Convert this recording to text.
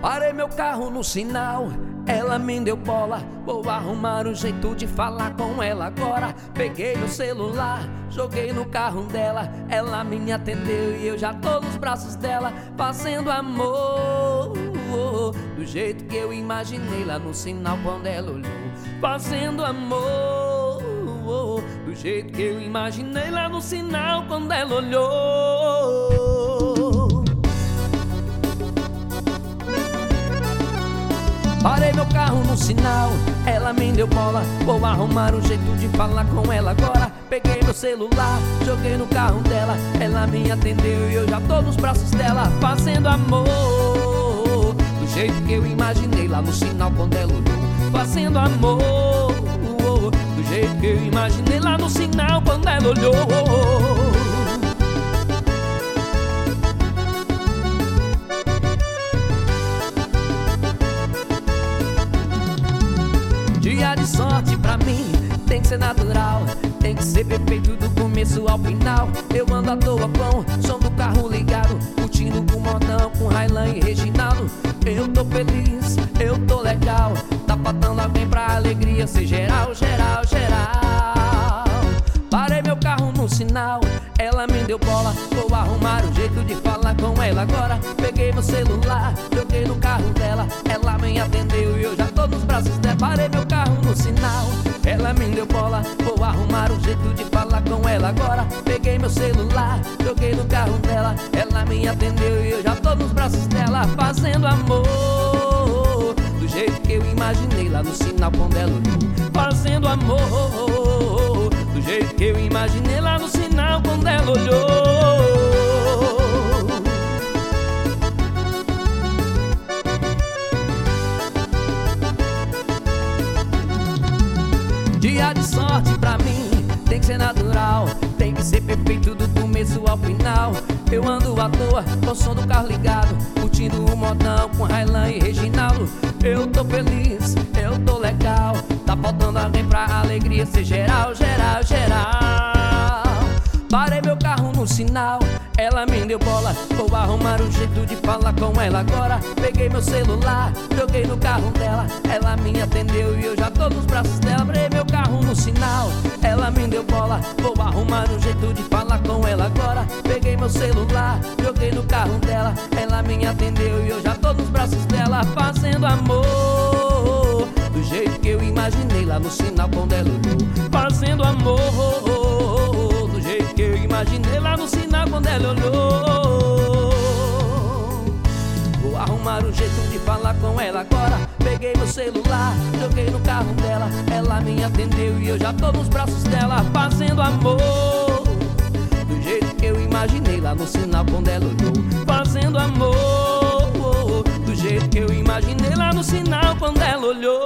Parei meu carro no sinal, ela me deu bola. Vou arrumar um jeito de falar com ela agora. Peguei meu celular, joguei no carro dela. Ela me atendeu e eu já tô nos braços dela, fazendo amor do jeito que eu imaginei lá no sinal quando ela olhou. Fazendo amor do jeito que eu imaginei lá no sinal quando ela olhou. Parei meu carro no sinal, ela me deu bola. Vou arrumar um jeito de falar com ela agora. Peguei meu celular, joguei no carro dela. Ela me atendeu e eu já tô nos braços dela, fazendo amor do jeito que eu imaginei lá no sinal quando ela olhou. Fazendo amor do jeito que eu imaginei lá no sinal quando ela olhou. Dia de sorte pra mim tem que ser natural, tem que ser perfeito do começo ao final. Eu ando à toa com o som do carro ligado, curtindo com modão, com Railan e Reginaldo. Eu tô feliz, eu tô legal, tá faltando alguém pra alegria ser geral, geral, geral. Parei meu carro no sinal, ela me deu bola. Vou arrumar um jeito de falar com ela agora. Peguei meu celular, joguei no carro dela. Ela me atendeu e eu já tô nos braços dela. Parei meu carro no sinal, ela me deu bola. Vou arrumar um jeito de falar com ela agora. Peguei meu celular, joguei no carro dela. Ela me atendeu e eu já tô nos braços dela, fazendo amor do jeito que eu imaginei lá no sinal quando ela olhou. Fazendo amor do jeito que eu imaginei lá no sinal quando ela olhou. Dia de sorte pra mim tem que ser natural, tem que ser perfeito do começo ao final. Eu ando à toa com o som do carro ligado, curtindo o modão com Railan e Reginaldo. Eu tô feliz, eu tô legal, tá faltando alguém pra alegria ser geral, geral, geral. Parei meu carro no sinal, ela me deu bola. Vou arrumar um jeito de falar com ela agora. Peguei meu celular, joguei no carro dela. Ela me atendeu e eu já tô nos braços dela. Parei meu carro no sinal, ela me deu bola. Vou arrumar um jeito de falar com ela agora. Peguei meu celular, joguei no carro dela. Ela me atendeu e eu já tô nos braços dela, fazendo amor do jeito que eu imaginei lá no sinal quando ela olhou. Fazendo amor do jeito que eu imaginei lá no sinal quando ela olhou. Vou arrumar um jeito de falar com ela agora. Peguei meu celular, joguei no carro dela. Ela me atendeu e eu já tô nos braços dela, fazendo amor do jeito que eu imaginei lá no sinal quando ela olhou. Fazendo amor do jeito que eu imaginei lá no sinal quando ela olhou.